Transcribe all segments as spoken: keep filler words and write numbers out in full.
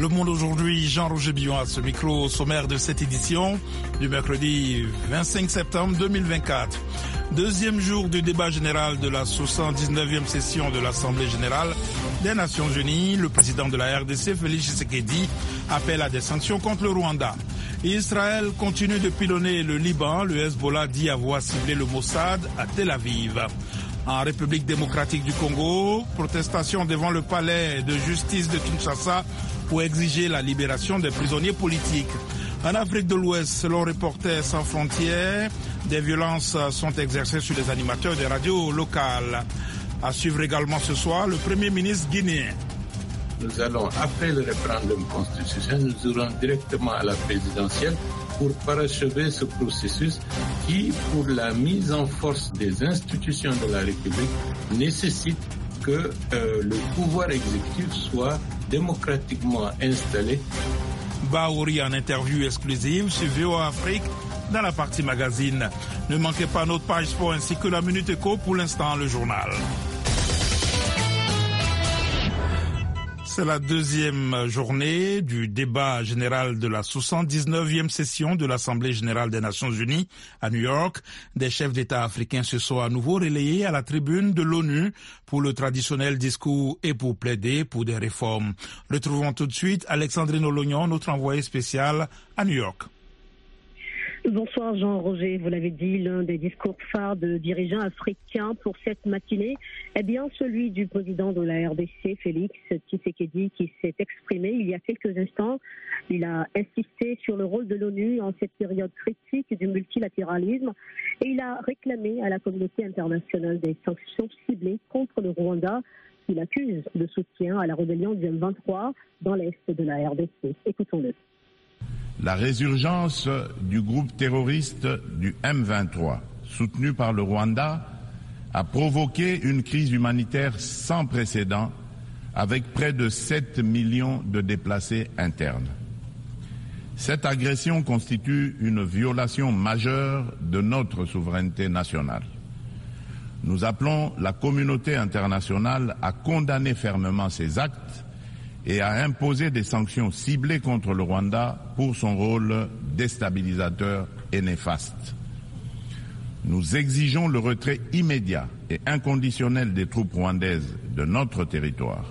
Le Monde aujourd'hui, Jean-Roger Billon à ce micro, au sommaire de cette édition du mercredi vingt-cinq septembre deux mille vingt-quatre. Deuxième jour du débat général de la soixante-dix-neuvième session de l'Assemblée générale des Nations unies. Le président de la R D C, Félix Tshisekedi, appelle à des sanctions contre le Rwanda. Israël continue de pilonner le Liban. Le Hezbollah dit avoir ciblé le Mossad à Tel Aviv. En République démocratique du Congo, protestation devant le palais de justice de Kinshasa pour exiger la libération des prisonniers politiques. En Afrique de l'Ouest, selon Reporters sans frontières, des violences sont exercées sur les animateurs des radios locales. À suivre également ce soir, le Premier ministre guinéen. Nous allons, après le référendum constitutionnel, nous irons directement à la présidentielle pour parachever ce processus qui, pour la mise en force des institutions de la République, nécessite que euh, le pouvoir exécutif soit démocratiquement installé. Baouri en interview exclusive sur V O A Afrique dans la partie magazine. Ne manquez pas notre page sport ainsi que la Minute Éco, pour l'instant le journal. C'est la deuxième journée du débat général de la soixante-dix-neuvième session de l'Assemblée générale des Nations unies à New York. Des chefs d'État africains se sont à nouveau relayés à la tribune de l'ONU pour le traditionnel discours et pour plaider pour des réformes. Retrouvons tout de suite Alexandrine Olognon, notre envoyée spéciale à New York. Bonsoir Jean-Roger, vous l'avez dit, l'un des discours phares de dirigeants africains pour cette matinée est bien celui du président de la R D C, Félix Tshisekedi, qui s'est exprimé il y a quelques instants. Il a insisté sur le rôle de l'ONU en cette période critique du multilatéralisme et il a réclamé à la communauté internationale des sanctions ciblées contre le Rwanda, qu'il accuse de soutien à la rébellion du M vingt-trois dans l'est de la R D C. Écoutons-le. La résurgence du groupe terroriste du M vingt-trois, soutenu par le Rwanda, a provoqué une crise humanitaire sans précédent, avec près de sept millions de déplacés internes. Cette agression constitue une violation majeure de notre souveraineté nationale. Nous appelons la communauté internationale à condamner fermement ces actes et à imposer des sanctions ciblées contre le Rwanda pour son rôle déstabilisateur et néfaste. Nous exigeons le retrait immédiat et inconditionnel des troupes rwandaises de notre territoire.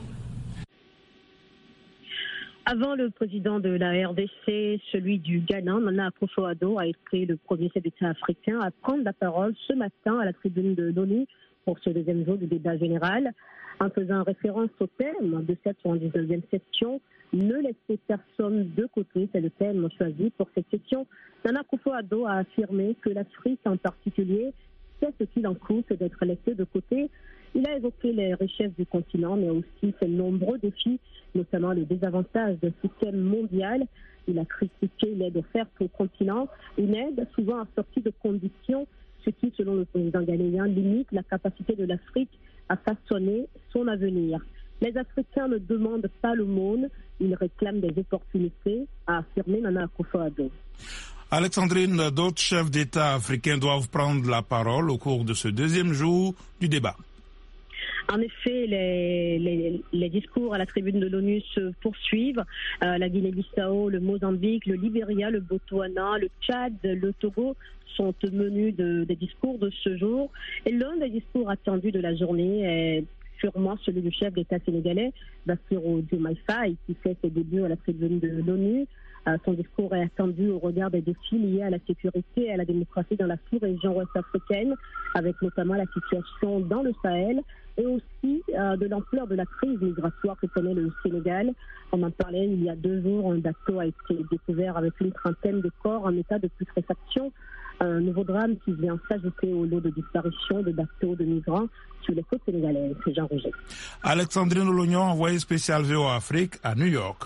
Avant le président de la R D C, celui du Ghana, Nana Akufo-Addo, a été le premier chef d'État africain à prendre la parole ce matin à la tribune de l'ONU pour ce deuxième jour du débat général. En faisant référence au thème de cette soixante-dix-neuvième session, ne laissez personne de côté, c'est le thème choisi pour cette session. Nana Akufo-Addo a affirmé que l'Afrique en particulier sait ce qu'il en coûte d'être laissée de côté. Il a évoqué les richesses du continent, mais aussi ses nombreux défis, notamment les désavantages d'un système mondial. Il a critiqué l'aide offerte au continent, une aide souvent assortie de conditions, ce qui, selon le président ghanéen, limite la capacité de l'Afrique à façonner son avenir. Les Africains ne demandent pas l'aumône, ils réclament des opportunités, a affirmé Nana Akufo-Addo. Alexandrine, d'autres chefs d'État africains doivent prendre la parole au cours de ce deuxième jour du débat. En effet, les, les, les discours à la tribune de l'ONU se poursuivent. Euh, la Guinée-Bissau, le Mozambique, le Libéria, le Botswana, le Tchad, le Togo sont menus de, des discours de ce jour. Et l'un des discours attendus de la journée est sûrement celui du chef d'État sénégalais, Bassirou Diomaye Faye, qui fait ses débuts à la tribune de l'ONU. Euh, son discours est attendu au regard des défis liés à la sécurité et à la démocratie dans la sous-région ouest-africaine, avec notamment la situation dans le Sahel et aussi euh, de l'ampleur de la crise migratoire que connaît le Sénégal. On en parlait il y a deux jours, un bateau a été découvert avec une trentaine de corps en état de putréfaction. Un nouveau drame qui vient s'ajouter au lot de disparition de bateaux de migrants sur les côtes sénégalaises. C'est Jean Roger. Alexandrine Olognon, envoyée spéciale V O A Afrique à New York.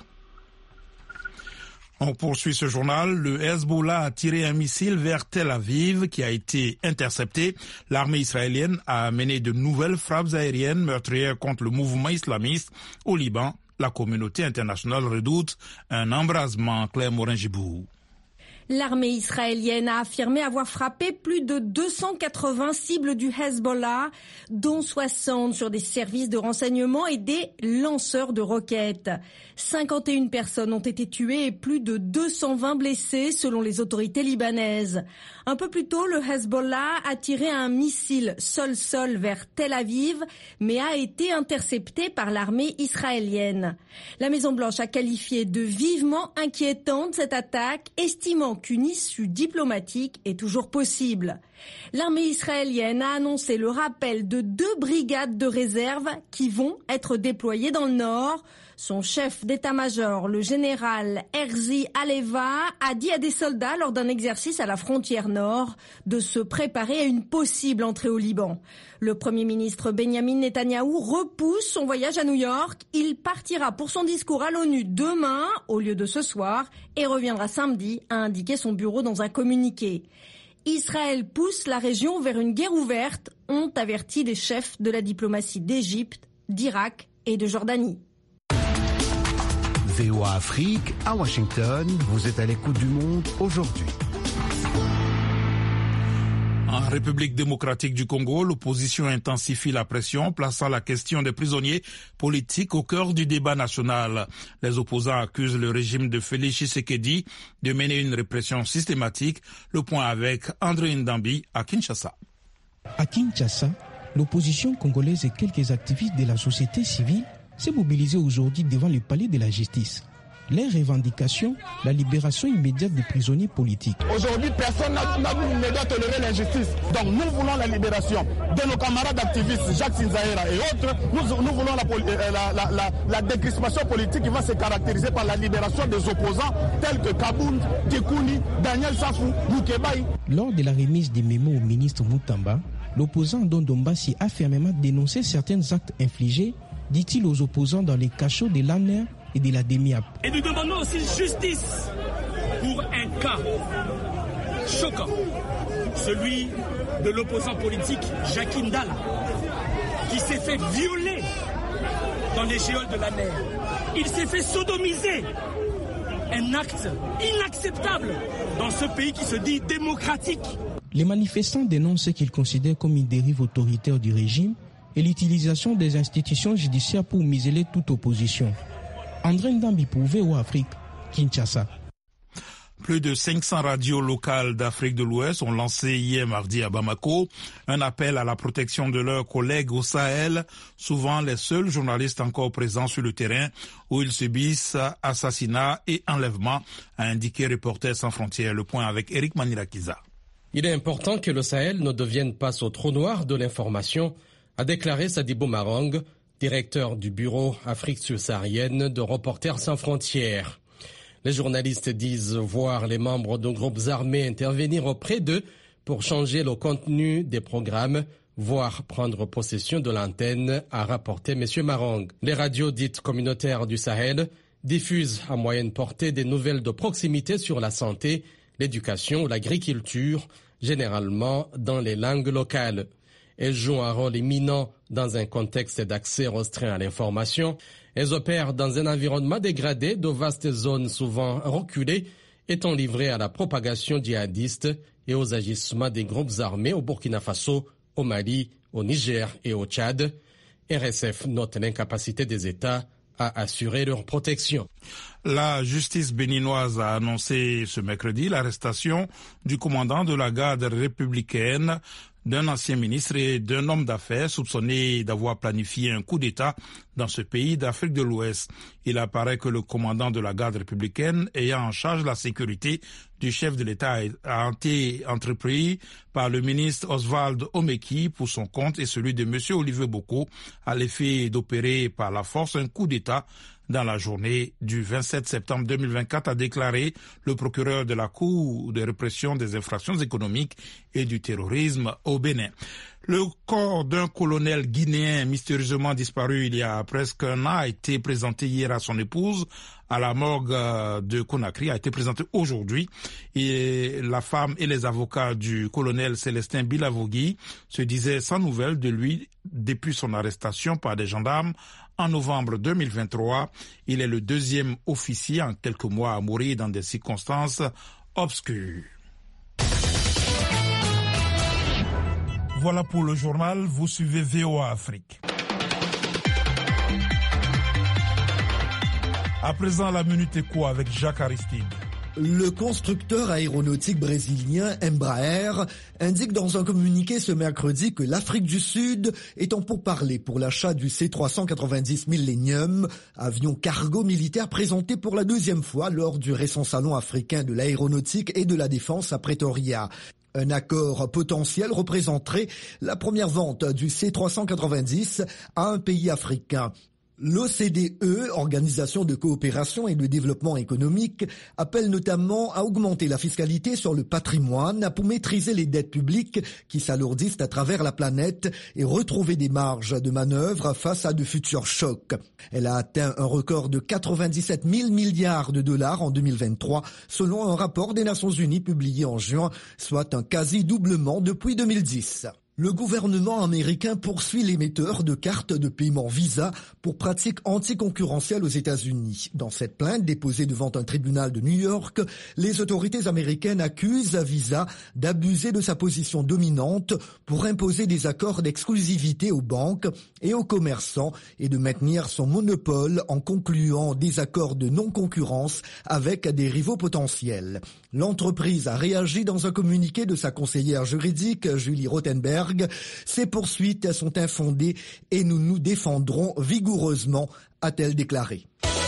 On poursuit ce journal. Le Hezbollah a tiré un missile vers Tel Aviv qui a été intercepté. L'armée israélienne a mené de nouvelles frappes aériennes meurtrières contre le mouvement islamiste au Liban. La communauté internationale redoute un embrasement. Claire Morin-Gibou. L'armée israélienne a affirmé avoir frappé plus de deux cent quatre-vingts cibles du Hezbollah, dont soixante sur des services de renseignement et des lanceurs de roquettes. cinquante et une personnes ont été tuées et plus de deux cent vingt blessées selon les autorités libanaises. Un peu plus tôt, le Hezbollah a tiré un missile sol-sol vers Tel Aviv, mais a été intercepté par l'armée israélienne. La Maison-Blanche a qualifié de vivement inquiétante cette attaque, estimant qu'une issue diplomatique est toujours possible. L'armée israélienne a annoncé le rappel de deux brigades de réserve qui vont être déployées dans le nord. Son chef d'état-major, le général Herzi Aleva, a dit à des soldats lors d'un exercice à la frontière nord de se préparer à une possible entrée au Liban. Le Premier ministre Benjamin Netanyahou repousse son voyage à New York. Il partira pour son discours à l'ONU demain au lieu de ce soir et reviendra samedi, a indiqué son bureau dans un communiqué. Israël pousse la région vers une guerre ouverte, ont averti les chefs de la diplomatie d'Égypte, d'Irak et de Jordanie. V O A Afrique, à Washington, vous êtes à l'écoute du monde aujourd'hui. En République démocratique du Congo, l'opposition intensifie la pression, plaçant la question des prisonniers politiques au cœur du débat national. Les opposants accusent le régime de Félix Tshisekedi de mener une répression systématique. Le point avec André Ndambi à Kinshasa. À Kinshasa, l'opposition congolaise et quelques activistes de la société civile s'est mobilisée aujourd'hui devant le palais de la justice. Les revendications, la libération immédiate des prisonniers politiques. Aujourd'hui, personne ne doit tolérer l'injustice. Donc nous voulons la libération de nos camarades activistes, Jacques Sinzaera et autres. Nous, nous voulons la, la, la, la, la décrispation politique qui va se caractériser par la libération des opposants tels que Kabound, Kikouni, Daniel Safou, Moukebaï. Lors de la remise des mémos au ministre Moutamba, l'opposant Don Dombassi a fermement dénoncé certains actes infligés, dit-il aux opposants dans les cachots de l'A N E R et de la D M I A P. Et nous demandons aussi justice pour un cas choquant, celui de l'opposant politique Jacques Ndala, qui s'est fait violer dans les géoles de l'A N E R. Il s'est fait sodomiser. Un acte inacceptable dans ce pays qui se dit démocratique. Les manifestants dénoncent ce qu'ils considèrent comme une dérive autoritaire du régime et l'utilisation des institutions judiciaires pour museler toute opposition. André Ndambi pour V O A Afrique, Kinshasa. Plus de cinq cents radios locales d'Afrique de l'Ouest ont lancé hier mardi à Bamako un appel à la protection de leurs collègues au Sahel, souvent les seuls journalistes encore présents sur le terrain où ils subissent assassinats et enlèvements, a indiqué Reporters sans frontières. Le point avec Eric Manirakiza. Il est important que le Sahel ne devienne pas au trou noir de l'information, a déclaré Sadibou Marang, directeur du bureau Afrique subsaharienne de Reporters sans frontières. Les journalistes disent voir les membres de groupes armés intervenir auprès d'eux pour changer le contenu des programmes, voire prendre possession de l'antenne, a rapporté M. Marang. Les radios dites communautaires du Sahel diffusent à moyenne portée des nouvelles de proximité sur la santé, l'éducation ou l'agriculture, généralement dans les langues locales. Elles jouent un rôle éminent dans un contexte d'accès restreint à l'information. Elles opèrent dans un environnement dégradé de vastes zones souvent reculées, étant livrées à la propagation djihadiste et aux agissements des groupes armés au Burkina Faso, au Mali, au Niger et au Tchad. R S F note l'incapacité des États à assurer leur protection. La justice béninoise a annoncé ce mercredi l'arrestation du commandant de la garde républicaine, d'un ancien ministre et d'un homme d'affaires soupçonné d'avoir planifié un coup d'État dans ce pays d'Afrique de l'Ouest. Il apparaît que le commandant de la garde républicaine ayant en charge la sécurité du chef de l'État a été entrepris par le ministre Oswald Omeki pour son compte et celui de M. Olivier Boko à l'effet d'opérer par la force un coup d'État dans la journée du vingt-sept septembre deux mille vingt-quatre, a déclaré le procureur de la Cour de répression des infractions économiques et du terrorisme au Bénin. Le corps d'un colonel guinéen mystérieusement disparu il y a presque un an a été présenté hier à son épouse à la morgue de Conakry, a été présenté aujourd'hui. Et la femme et les avocats du colonel Célestin Bilavogui se disaient sans nouvelles de lui depuis son arrestation par des gendarmes en novembre deux mille vingt-trois. Il est le deuxième officier en quelques mois à mourir dans des circonstances obscur. Voilà pour le journal, vous suivez V O A Afrique. À présent, la Minute Éco avec Jacques Aristide. Le constructeur aéronautique brésilien Embraer indique dans un communiqué ce mercredi que l'Afrique du Sud est en pourparlers pour l'achat du C trois cent quatre-vingt-dix Millennium, avion cargo militaire présenté pour la deuxième fois lors du récent salon africain de l'aéronautique et de la défense à Pretoria. Un accord potentiel représenterait la première vente du C trois cent quatre-vingt-dix à un pays africain. L'O C D E, Organisation de coopération et de développement économique, appelle notamment à augmenter la fiscalité sur le patrimoine pour maîtriser les dettes publiques qui s'alourdissent à travers la planète et retrouver des marges de manœuvre face à de futurs chocs. Elle a atteint un record de quatre-vingt-dix-sept mille milliards de dollars en deux mille vingt-trois, selon un rapport des Nations Unies publié en juin, soit un quasi-doublement depuis deux mille dix. Le gouvernement américain poursuit l'émetteur de cartes de paiement Visa pour pratiques anticoncurrentielles aux États-Unis. Dans cette plainte déposée devant un tribunal de New York, les autorités américaines accusent Visa d'abuser de sa position dominante pour imposer des accords d'exclusivité aux banques et aux commerçants et de maintenir son monopole en concluant des accords de non-concurrence avec des rivaux potentiels. L'entreprise a réagi dans un communiqué de sa conseillère juridique, Julie Rothenberg. Ces poursuites sont infondées et nous nous défendrons vigoureusement, a-t-elle déclaré.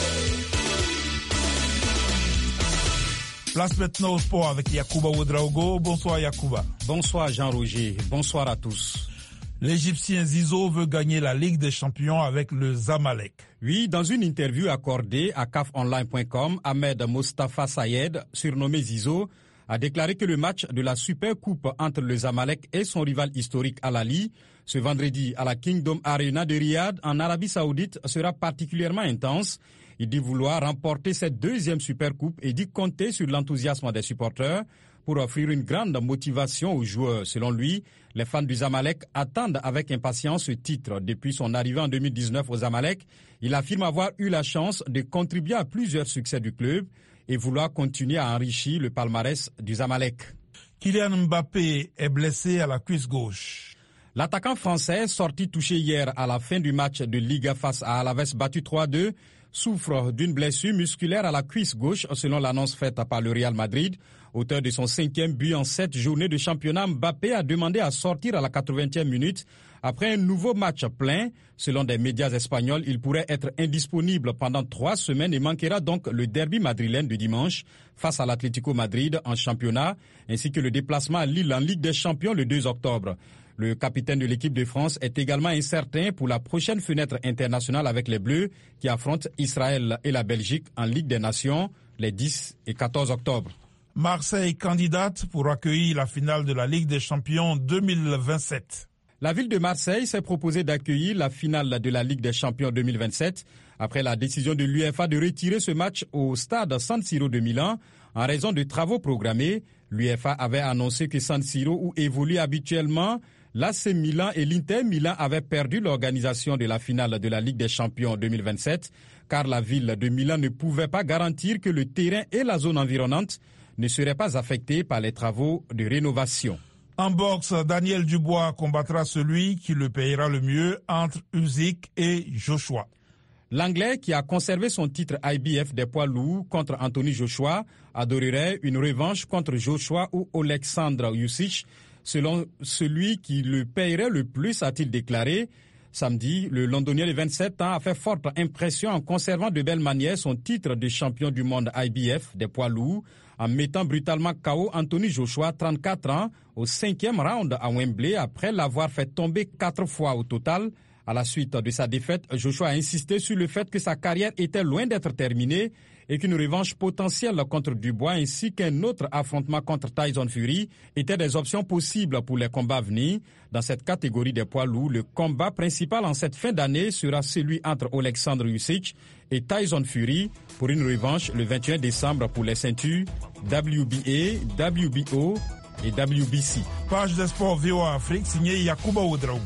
Place maintenant au sport avec Yacouba Ouedraogo. Bonsoir Yacouba. Bonsoir Jean-Roger, bonsoir à tous. L'Égyptien Zizo veut gagner la Ligue des Champions avec le Zamalek. Oui, dans une interview accordée à C A F online point com, Ahmed Mostafa Sayed, surnommé Zizo, a déclaré que le match de la Super Coupe entre le Zamalek et son rival historique Al Ahly, ce vendredi à la Kingdom Arena de Riyad, en Arabie Saoudite, sera particulièrement intense. Il dit vouloir remporter cette deuxième Super Coupe et dit compter sur l'enthousiasme des supporters pour offrir une grande motivation aux joueurs. Selon lui, les fans du Zamalek attendent avec impatience ce titre. Depuis son arrivée en deux mille dix-neuf au Zamalek, il affirme avoir eu la chance de contribuer à plusieurs succès du club et vouloir continuer à enrichir le palmarès du Zamalek. Kylian Mbappé est blessé à la cuisse gauche. L'attaquant français, sorti touché hier à la fin du match de Liga face à Alaves battu trois deux, souffre d'une blessure musculaire à la cuisse gauche, selon l'annonce faite par le Real Madrid. Auteur de son cinquième but en sept journées de championnat, Mbappé a demandé à sortir à la quatre-vingtième minute. Après un nouveau match plein, selon des médias espagnols, il pourrait être indisponible pendant trois semaines et manquera donc le derby madrilène de dimanche face à l'Atlético Madrid en championnat, ainsi que le déplacement à Lille en Ligue des Champions le deux octobre. Le capitaine de l'équipe de France est également incertain pour la prochaine fenêtre internationale avec les Bleus qui affrontent Israël et la Belgique en Ligue des Nations les dix et quatorze octobre. Marseille candidate pour accueillir la finale de la Ligue des Champions deux mille vingt-sept. La ville de Marseille s'est proposée d'accueillir la finale de la Ligue des Champions deux mille vingt-sept après la décision de l'UEFA de retirer ce match au stade San Siro de Milan en raison de travaux programmés. L'UEFA avait annoncé que San Siro, où évolue habituellement l'A C Milan et l'Inter Milan, avaient perdu l'organisation de la finale de la Ligue des Champions deux mille vingt-sept car la ville de Milan ne pouvait pas garantir que le terrain et la zone environnante ne seraient pas affectés par les travaux de rénovation. En boxe, Daniel Dubois combattra celui qui le payera le mieux entre Usyk et Joshua. L'Anglais, qui a conservé son titre I B F des poids lourds contre Anthony Joshua, adorerait une revanche contre Joshua ou Oleksandr Usyk, selon celui qui le payerait le plus, a-t-il déclaré. Samedi, le Londonien de vingt-sept ans a fait forte impression en conservant de belle manière son titre de champion du monde I B F des poids lourds, en mettant brutalement K O Anthony Joshua, trente-quatre ans, au cinquième round à Wembley après l'avoir fait tomber quatre fois au total. À la suite de sa défaite, Joshua a insisté sur le fait que sa carrière était loin d'être terminée et qu'une revanche potentielle contre Dubois ainsi qu'un autre affrontement contre Tyson Fury étaient des options possibles pour les combats à venir. Dans cette catégorie des poids lourds, le combat principal en cette fin d'année sera celui entre Oleksandr Usyk et Tyson Fury pour une revanche le vingt et un décembre pour les ceintures W B A, W B O et W B C. Page de sport V O A Afrique signée Yacouba Ouedraogo.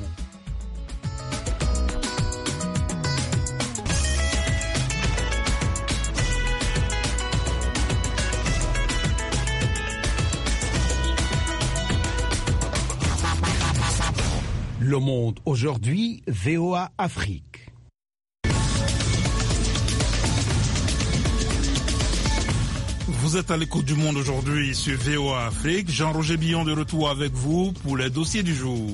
Le Monde aujourd'hui, V O A Afrique. Vous êtes à l'écoute du Monde aujourd'hui sur V O A Afrique. Jean-Roger Billon de retour avec vous pour les dossiers du jour.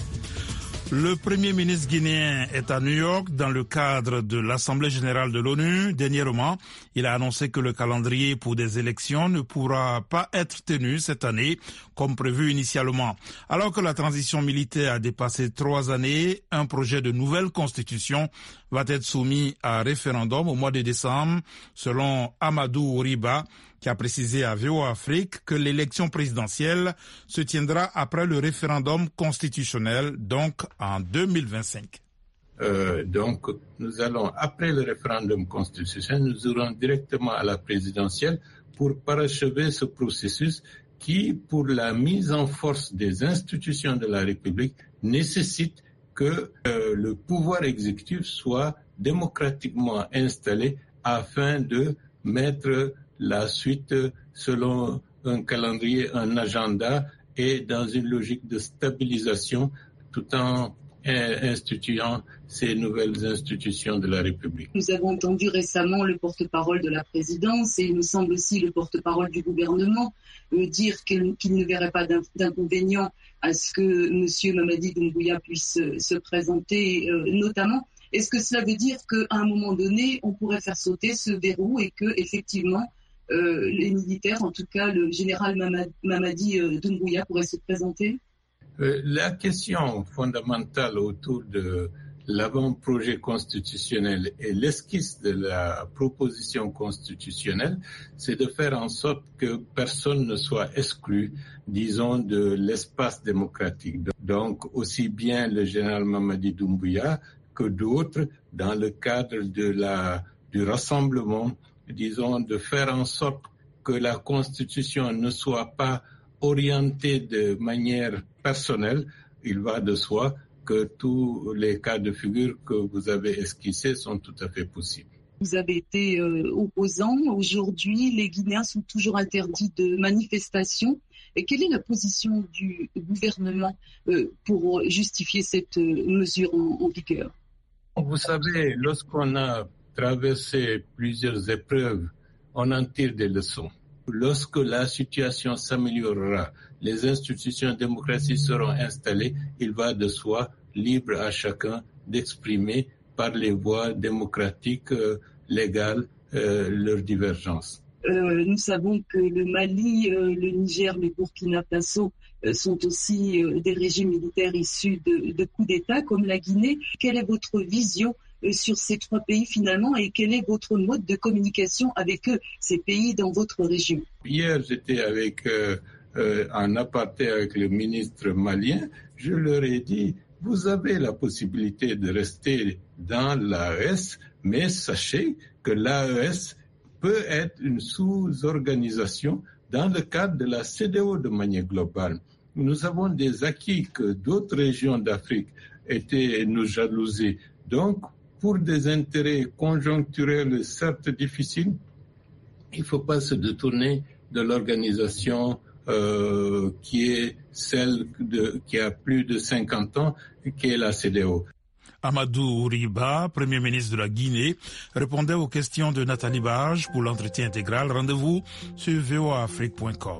Le Premier ministre guinéen est à New York dans le cadre de l'Assemblée générale de l'ONU. Dernièrement, il a annoncé que le calendrier pour des élections ne pourra pas être tenu cette année comme prévu initialement. Alors que la transition militaire a dépassé trois années, un projet de nouvelle constitution va être soumis à référendum au mois de décembre, selon Amadou Riba, qui a précisé à V O A Afrique que l'élection présidentielle se tiendra après le référendum constitutionnel, donc en deux mille vingt-cinq. Euh, donc, nous allons, après le référendum constitutionnel, nous irons directement à la présidentielle pour parachever ce processus qui, pour la mise en force des institutions de la République, nécessite que euh, le pouvoir exécutif soit démocratiquement installé afin de mettre la suite selon un calendrier, un agenda et dans une logique de stabilisation tout en instituant ces nouvelles institutions de la République. Nous avons entendu récemment le porte-parole de la présidence et il me semble aussi le porte-parole du gouvernement euh, dire qu'il, qu'il ne verrait pas d'inconvénient à ce que M. Mamadi Doumbouya puisse euh, se présenter, euh, notamment. Est-ce que cela veut dire qu'à un moment donné, on pourrait faire sauter ce verrou et que effectivement euh, les militaires, en tout cas le général Mamadi euh, Doumbouya, pourrait se présenter? Euh, la question fondamentale autour de l'avant-projet constitutionnel et l'esquisse de la proposition constitutionnelle, c'est de faire en sorte que personne ne soit exclu, disons, de l'espace démocratique. Donc, aussi bien le général Mamadi Doumbouya que d'autres, dans le cadre de la, du rassemblement, disons, de faire en sorte que la Constitution ne soit pas orientée de manière personnelle. Il va de soi que tous les cas de figure que vous avez esquissés sont tout à fait possibles. Vous avez été euh, opposant. Aujourd'hui, les Guinéens sont toujours interdits de manifestation. Et quelle est la position du gouvernement euh, pour justifier cette euh, mesure en, en vigueur? Vous savez, lorsqu'on a traversé plusieurs épreuves, on en tire des leçons. Lorsque la situation s'améliorera, les institutions démocratiques seront installées, il va de soi, libre à chacun d'exprimer par les voies démocratiques, euh, légales, euh, leurs divergences. Euh, nous savons que le Mali, euh, le Niger, le Burkina Faso euh, sont aussi euh, des régimes militaires issus de, de coups d'État comme la Guinée. Quelle est votre vision euh, sur ces trois pays finalement et quel est votre mode de communication avec eux, ces pays dans votre région? Hier, j'étais avec euh, euh, en aparté avec le ministre malien. Je leur ai dit, vous avez la possibilité de rester dans l'A E S, mais sachez que l'A E S peut être une sous-organisation dans le cadre de la C E D E A O de manière globale. Nous avons des acquis que d'autres régions d'Afrique étaient nous jalouser. Donc, pour des intérêts conjoncturels certes difficiles, il ne faut pas se détourner de l'organisation euh, qui est celle de, qui a plus de cinquante ans, qui est la C E D E A O. Amadou Riba, Premier ministre de la Guinée, répondait aux questions de Nathalie Barge pour l'entretien intégral. Rendez-vous sur v o a afrique point com.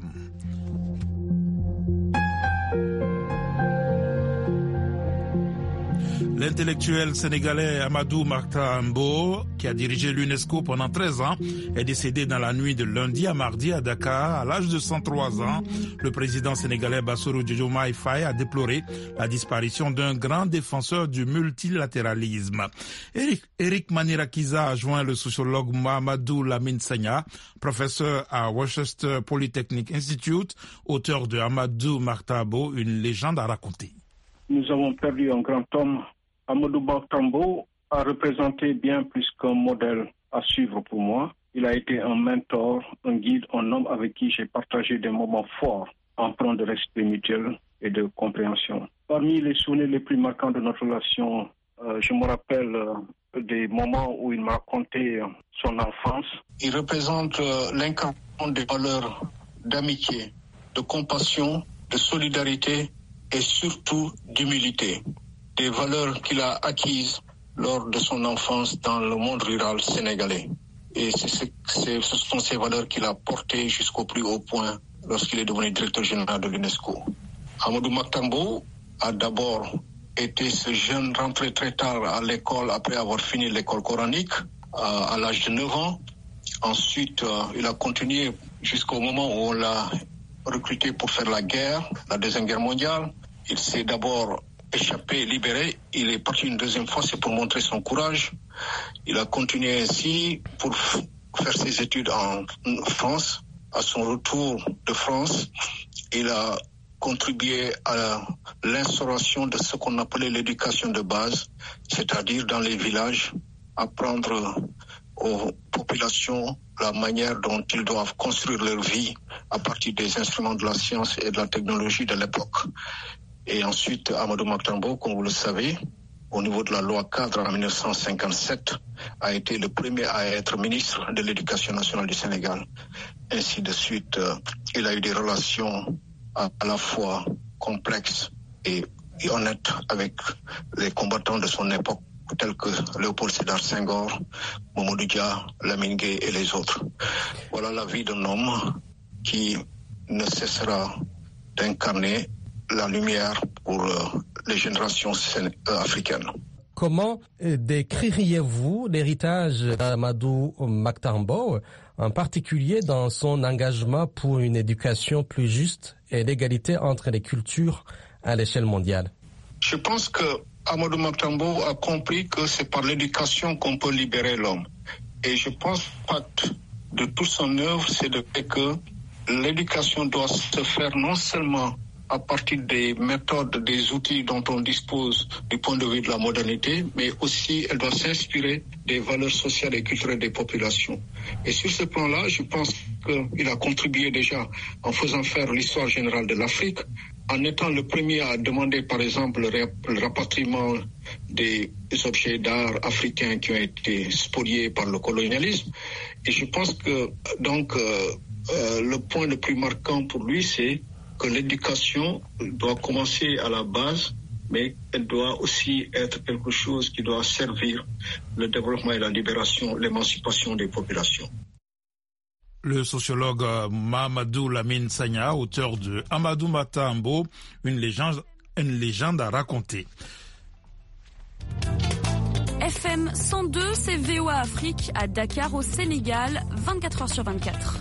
L'intellectuel sénégalais Amadou Mahtar Mbow, qui a dirigé l'UNESCO pendant treize ans, est décédé dans la nuit de lundi à mardi à Dakar à l'âge de cent trois ans. Le président sénégalais Bassirou Diomaye Faye a déploré la disparition d'un grand défenseur du multilatéralisme. Eric, Eric Manirakiza a joint le sociologue Mahamadou Lamine Sagna, professeur à Worcester Polytechnic Institute, auteur de Amadou Mahtar Mbow, une légende à raconter. Nous avons perdu un grand homme. Amadou Mahtar Mbow a représenté bien plus qu'un modèle à suivre pour moi. Il a été un mentor, un guide, un homme avec qui j'ai partagé des moments forts, empreints de respect mutuel et de compréhension. Parmi les souvenirs les plus marquants de notre relation, euh, je me rappelle euh, des moments où il m'a raconté euh, son enfance. Il représente euh, l'incarnation des valeurs d'amitié, de compassion, de solidarité et surtout d'humilité. des valeurs qu'il a acquises lors de son enfance dans le monde rural sénégalais. Et c'est, c'est, c'est, ce sont ces valeurs qu'il a portées jusqu'au plus haut point lorsqu'il est devenu directeur général de l'UNESCO. Amadou Mahtar Mbow a d'abord été ce jeune rentré très tard à l'école après avoir fini l'école coranique à, à l'âge de neuf ans. Ensuite, euh, il a continué jusqu'au moment où on l'a recruté pour faire la guerre, la Deuxième Guerre mondiale. Il s'est d'abord échappé, libéré. Il est parti une deuxième fois, c'est pour montrer son courage. Il a continué ainsi pour f- faire ses études en France. À son retour de France, il a contribué à l'instauration de ce qu'on appelait l'éducation de base, c'est-à-dire dans les villages, apprendre aux populations la manière dont ils doivent construire leur vie à partir des instruments de la science et de la technologie de l'époque. Et ensuite, Amadou Mahtar Mbow, comme vous le savez, au niveau de la loi cadre en dix-neuf cent cinquante-sept, a été le premier à être ministre de l'Éducation nationale du Sénégal. Ainsi de suite, euh, il a eu des relations à, à la fois complexes et, et honnêtes avec les combattants de son époque, tels que Léopold Sédar Senghor, Mamadou Dia, Lamine Gueye et les autres. Voilà la vie d'un homme qui ne cessera d'incarner la lumière pour euh, les générations euh, africaines. Comment décririez-vous l'héritage d'Amadou Mahtar Mbow, en particulier dans son engagement pour une éducation plus juste et l'égalité entre les cultures à l'échelle mondiale? Je pense que Amadou Mahtar Mbow a compris que c'est par l'éducation qu'on peut libérer l'homme. Et je pense pas de toute son œuvre, c'est de fait que l'éducation doit se faire non seulement à partir des méthodes, des outils dont on dispose du point de vue de la modernité, mais aussi elle doit s'inspirer des valeurs sociales et culturelles des populations. Et sur ce plan-là, je pense qu'il a contribué déjà en faisant faire l'histoire générale de l'Afrique, en étant le premier à demander, par exemple, le rapatriement des objets d'art africains qui ont été spoliés par le colonialisme. Et je pense que, donc, euh, euh, le point le plus marquant pour lui, c'est que l'éducation doit commencer à la base, mais elle doit aussi être quelque chose qui doit servir le développement et la libération, l'émancipation des populations. Le sociologue Mahamadou Lamine Sagna, auteur de Amadou Mahtar Mbow, une légende, une légende à raconter. F M cent deux, c'est V O A Afrique à Dakar au Sénégal, vingt-quatre heures sur vingt-quatre.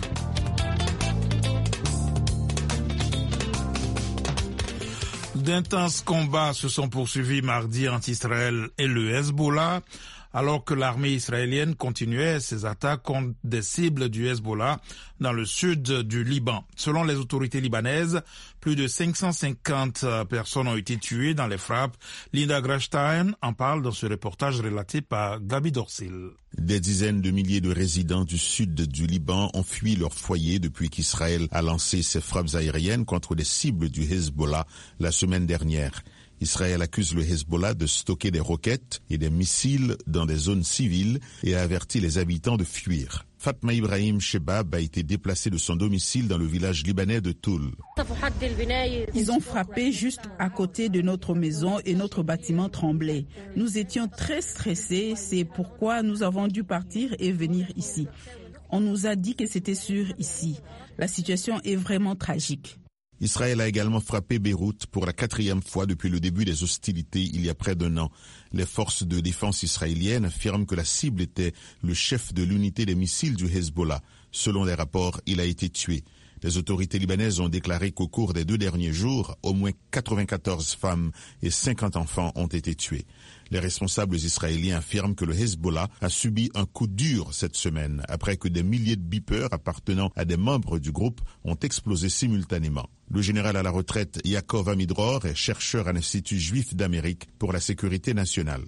D'intenses combats se sont poursuivis mardi entre Israël et le Hezbollah, alors que l'armée israélienne continuait ses attaques contre des cibles du Hezbollah dans le sud du Liban. Selon les autorités libanaises, plus de cinq cent cinquante personnes ont été tuées dans les frappes. Linda Grashstein en parle dans ce reportage relaté par Gabi Dorsil. Des dizaines de milliers de résidents du sud du Liban ont fui leur foyer depuis qu'Israël a lancé ses frappes aériennes contre des cibles du Hezbollah la semaine dernière. Israël accuse le Hezbollah de stocker des roquettes et des missiles dans des zones civiles et a averti les habitants de fuir. Fatma Ibrahim Shebab a été déplacée de son domicile dans le village libanais de Toul. Ils ont frappé juste à côté de notre maison et notre bâtiment tremblait. Nous étions très stressés, c'est pourquoi nous avons dû partir et venir ici. On nous a dit que c'était sûr ici. La situation est vraiment tragique. Israël a également frappé Beyrouth pour la quatrième fois depuis le début des hostilités il y a près d'un an. Les forces de défense israéliennes affirment que la cible était le chef de l'unité des missiles du Hezbollah. Selon les rapports, il a été tué. Les autorités libanaises ont déclaré qu'au cours des deux derniers jours, au moins quatre-vingt-quatorze femmes et cinquante enfants ont été tués. Les responsables israéliens affirment que le Hezbollah a subi un coup dur cette semaine après que des milliers de beepers appartenant à des membres du groupe ont explosé simultanément. Le général à la retraite Yaakov Amidror est chercheur à l'Institut juif d'Amérique pour la sécurité nationale.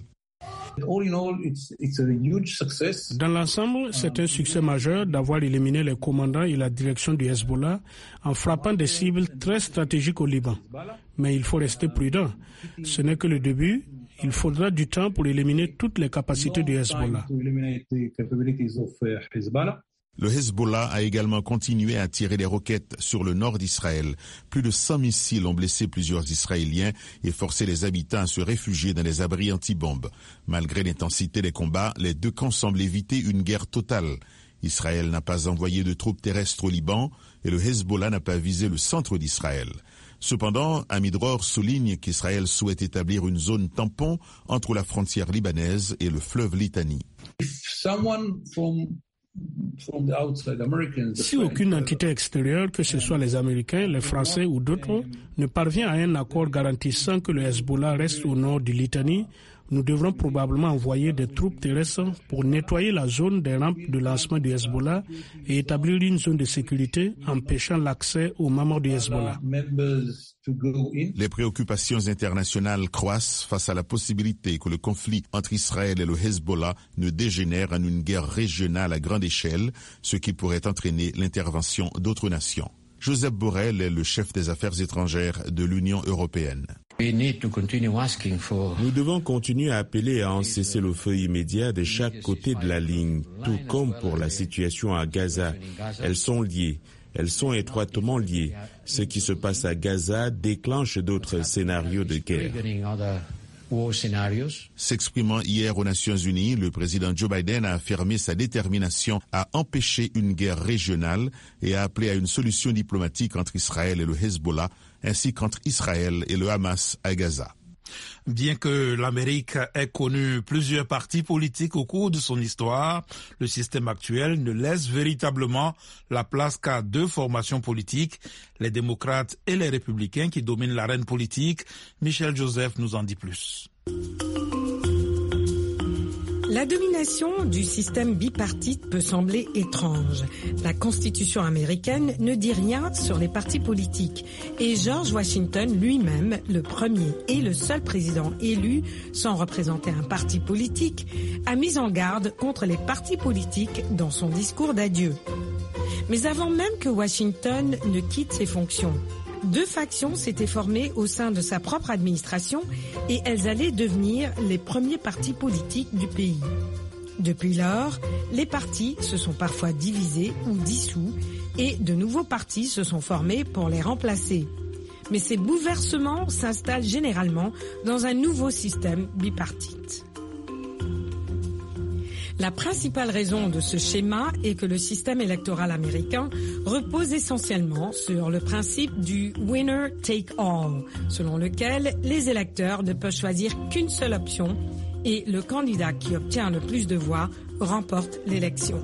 Dans l'ensemble, c'est un succès majeur d'avoir éliminé les commandants et la direction du Hezbollah en frappant des cibles très stratégiques au Liban. Mais il faut rester prudent. Ce n'est que le début. Il faudra du temps pour éliminer toutes les capacités du Hezbollah. Le Hezbollah a également continué à tirer des roquettes sur le nord d'Israël. Plus de cent missiles ont blessé plusieurs Israéliens et forcé les habitants à se réfugier dans des abris antibombes. Malgré l'intensité des combats, les deux camps semblent éviter une guerre totale. Israël n'a pas envoyé de troupes terrestres au Liban et le Hezbollah n'a pas visé le centre d'Israël. Cependant, Amidror souligne qu'Israël souhaite établir une zone tampon entre la frontière libanaise et le fleuve Litani. Si aucune entité extérieure, que ce soit les Américains, les Français ou d'autres, ne parvient à un accord garantissant que le Hezbollah reste au nord du Litani, nous devrons probablement envoyer des troupes terrestres pour nettoyer la zone des rampes de lancement du Hezbollah et établir une zone de sécurité empêchant l'accès aux membres du Hezbollah. Les préoccupations internationales croissent face à la possibilité que le conflit entre Israël et le Hezbollah ne dégénère en une guerre régionale à grande échelle, ce qui pourrait entraîner l'intervention d'autres nations. Joseph Borrell est le chef des affaires étrangères de l'Union européenne. Nous devons continuer à appeler à un cessez-le-feu immédiat de chaque côté de la ligne, tout comme pour la situation à Gaza. Elles sont liées. Elles sont étroitement liées. Ce qui se passe à Gaza déclenche d'autres scénarios de guerre. S'exprimant hier aux Nations Unies, le président Joe Biden a affirmé sa détermination à empêcher une guerre régionale et a appelé à une solution diplomatique entre Israël et le Hezbollah, ainsi qu'entre Israël et le Hamas à Gaza. Bien que l'Amérique ait connu plusieurs partis politiques au cours de son histoire, le système actuel ne laisse véritablement la place qu'à deux formations politiques, les démocrates et les républicains qui dominent l'arène politique. Michel Joseph nous en dit plus. La domination du système bipartite peut sembler étrange. La Constitution américaine ne dit rien sur les partis politiques. Et George Washington lui-même, le premier et le seul président élu sans représenter un parti politique, a mis en garde contre les partis politiques dans son discours d'adieu. Mais avant même que Washington ne quitte ses fonctions, deux factions s'étaient formées au sein de sa propre administration et elles allaient devenir les premiers partis politiques du pays. Depuis lors, les partis se sont parfois divisés ou dissous et de nouveaux partis se sont formés pour les remplacer. Mais ces bouleversements s'installent généralement dans un nouveau système bipartite. La principale raison de ce schéma est que le système électoral américain repose essentiellement sur le principe du « winner take all », selon lequel les électeurs ne peuvent choisir qu'une seule option et le candidat qui obtient le plus de voix remporte l'élection.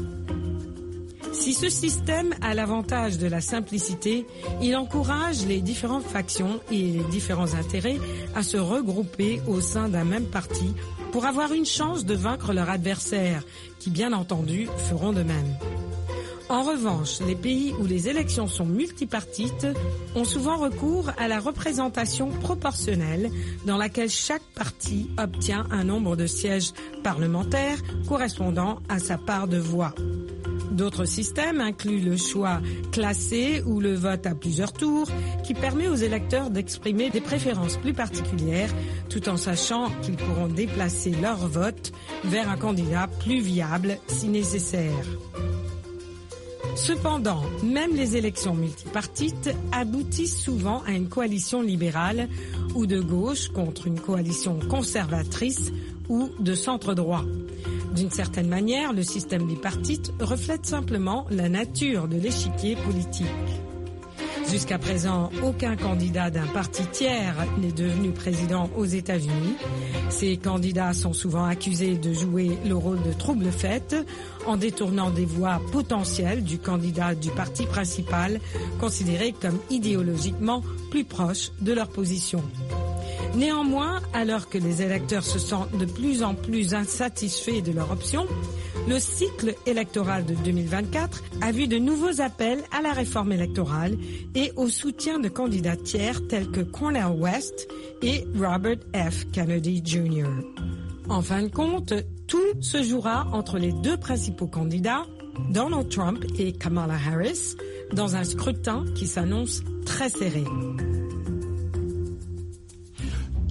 Si ce système a l'avantage de la simplicité, il encourage les différentes factions et les différents intérêts à se regrouper au sein d'un même parti pour avoir une chance de vaincre leur adversaire, qui bien entendu feront de même. En revanche, les pays où les élections sont multipartites ont souvent recours à la représentation proportionnelle dans laquelle chaque parti obtient un nombre de sièges parlementaires correspondant à sa part de voix. D'autres systèmes incluent le choix classé ou le vote à plusieurs tours qui permet aux électeurs d'exprimer des préférences plus particulières tout en sachant qu'ils pourront déplacer leur vote vers un candidat plus viable si nécessaire. Cependant, même les élections multipartites aboutissent souvent à une coalition libérale ou de gauche contre une coalition conservatrice ou de centre-droit. D'une certaine manière, le système bipartite reflète simplement la nature de l'échiquier politique. Jusqu'à présent, aucun candidat d'un parti tiers n'est devenu président aux États-Unis. Ces candidats sont souvent accusés de jouer le rôle de trouble-fête en détournant des voix potentielles du candidat du parti principal, considéré comme idéologiquement plus proche de leur position. Néanmoins, alors que les électeurs se sentent de plus en plus insatisfaits de leur option, le cycle électoral de deux mille vingt-quatre a vu de nouveaux appels à la réforme électorale et au soutien de candidats tiers tels que Cornel West et Robert F. Kennedy junior En fin de compte, tout se jouera entre les deux principaux candidats, Donald Trump et Kamala Harris, dans un scrutin qui s'annonce très serré.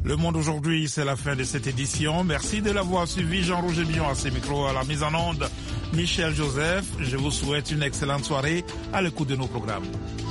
Le Monde aujourd'hui, c'est la fin de cette édition. Merci de l'avoir suivi. Jean-Roger Billon à ses micros, à la mise en onde, Michel Joseph. Je vous souhaite une excellente soirée à l'écoute de nos programmes.